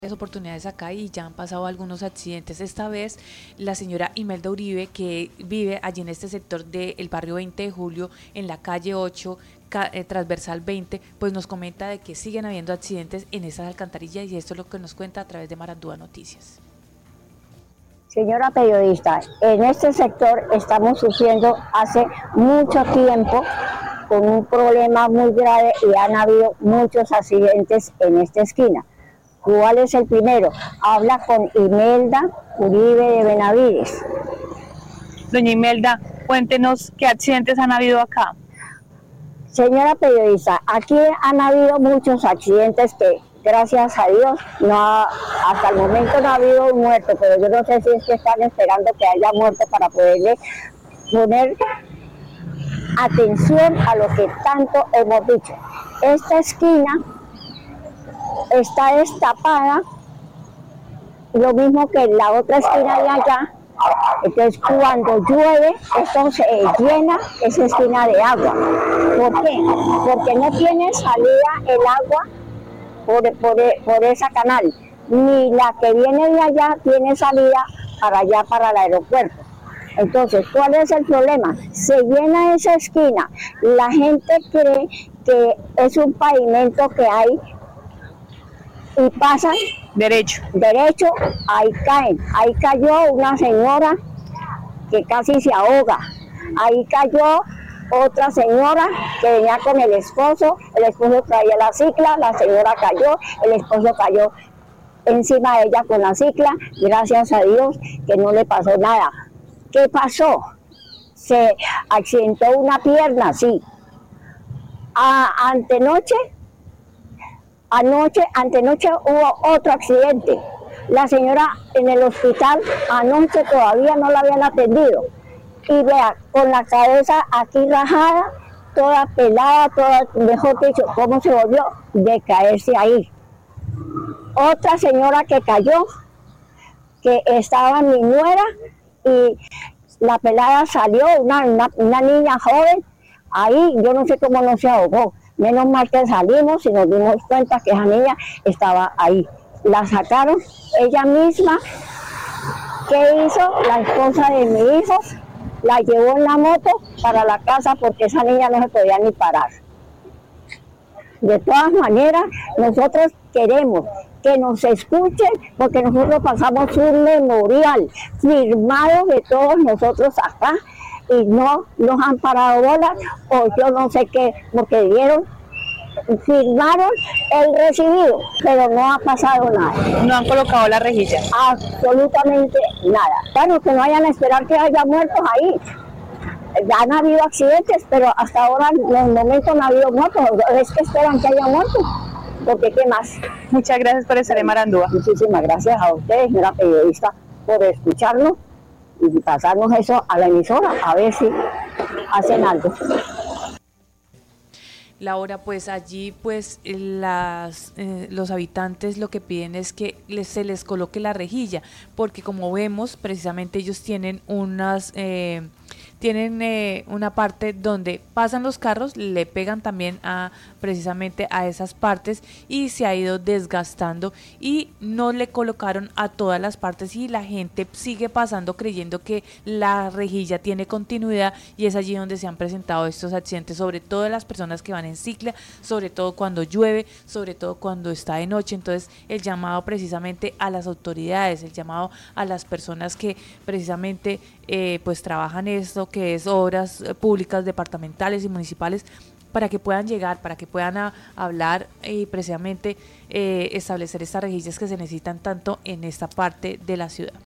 Oportunidades acá y ya han pasado algunos accidentes. Esta vez la señora Imelda Uribe, que vive allí en este sector del barrio 20 de Julio, en la calle 8, transversal 20, pues nos comenta de que siguen habiendo accidentes en esas alcantarillas y esto es lo que nos cuenta a través de Marandúa Noticias. Señora periodista, en este sector estamos sufriendo hace mucho tiempo con un problema muy grave y han habido muchos accidentes en esta esquina. ¿Cuál es el primero? Habla con Imelda Uribe de Benavides. Doña Imelda, cuéntenos qué accidentes han habido acá. Señora periodista, aquí han habido muchos accidentes que, gracias a Dios, hasta el momento no ha habido un muerto, pero yo no sé si es que están esperando que haya muerto para poderle poner atención a lo que tanto hemos dicho. Esta esquina está destapada, lo mismo que la otra esquina de allá. Entonces cuando llueve, esto se llena esa esquina de agua. ¿Por qué? Porque no tiene salida el agua por esa canal, ni la que viene de allá tiene salida para allá, para el aeropuerto. Entonces, ¿cuál es el problema? Se llena esa esquina, la gente cree que es un pavimento que hay y pasan derecho, ahí caen. Ahí cayó una señora que casi se ahoga, ahí cayó otra señora que venía con el esposo traía la cicla, la señora cayó, el esposo cayó encima de ella con la cicla, gracias a Dios que no le pasó nada. ¿Qué pasó? Se accidentó una pierna, sí. Antenoche hubo otro accidente. La señora en el hospital anoche todavía no la habían atendido. Y vea, con la cabeza aquí rajada, toda pelada, mejor dicho, cómo se volvió de caerse ahí. Otra señora que cayó, que estaba mi nuera, y la pelada salió, una niña joven, ahí yo no sé cómo no se ahogó. Menos mal que salimos y nos dimos cuenta que esa niña estaba ahí. La sacaron ella misma. ¿Qué hizo? La esposa de mi hijo la llevó en la moto para la casa porque esa niña no se podía ni parar. De todas maneras, nosotros queremos que nos escuchen porque nosotros pasamos un memorial firmado de todos nosotros acá y no nos han parado bolas o yo no sé qué, porque firmaron el recibido, pero no ha pasado nada. No han colocado la rejilla. Absolutamente nada. Bueno, que no vayan a esperar que haya muertos ahí. Han habido accidentes, pero hasta ahora en el momento no ha habido muertos. Es que esperan que haya muertos. Porque ¿qué más? Muchas gracias por estar en Marandúa. Muchísimas gracias a ustedes, señora periodista, por escucharnos y pasarnos eso a la emisora, a ver si hacen algo. Laura, pues allí pues los habitantes lo que piden es que se les coloque la rejilla, porque como vemos precisamente ellos tienen una parte donde pasan los carros, le pegan también precisamente a esas partes y se ha ido desgastando y no le colocaron a todas las partes y la gente sigue pasando creyendo que la rejilla tiene continuidad y es allí donde se han presentado estos accidentes, sobre todo las personas que van en cicla, sobre todo cuando llueve, sobre todo cuando está de noche. Entonces el llamado precisamente a las autoridades, el llamado a las personas que precisamente pues trabajan esto, que es obras públicas, departamentales y municipales, para que puedan llegar, para que puedan hablar y precisamente establecer estas rejillas que se necesitan tanto en esta parte de la ciudad.